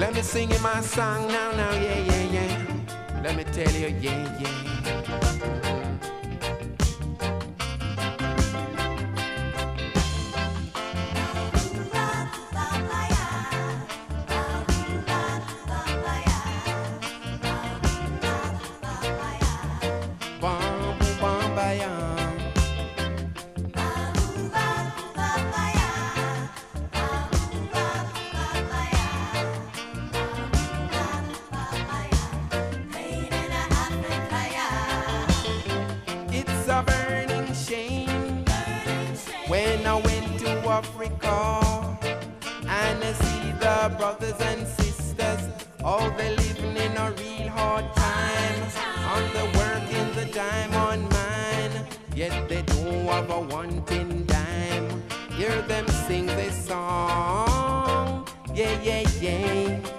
Let me sing you my song now, yeah, yeah, yeah. Let me tell you, yeah, yeah. It's a burning shame when I went to Africa and I see the brothers and sisters, all they living in a real hard time. On the work in the diamond mine, yet they don't have a one-tin dime. Hear them sing this song, yeah, yeah, yeah.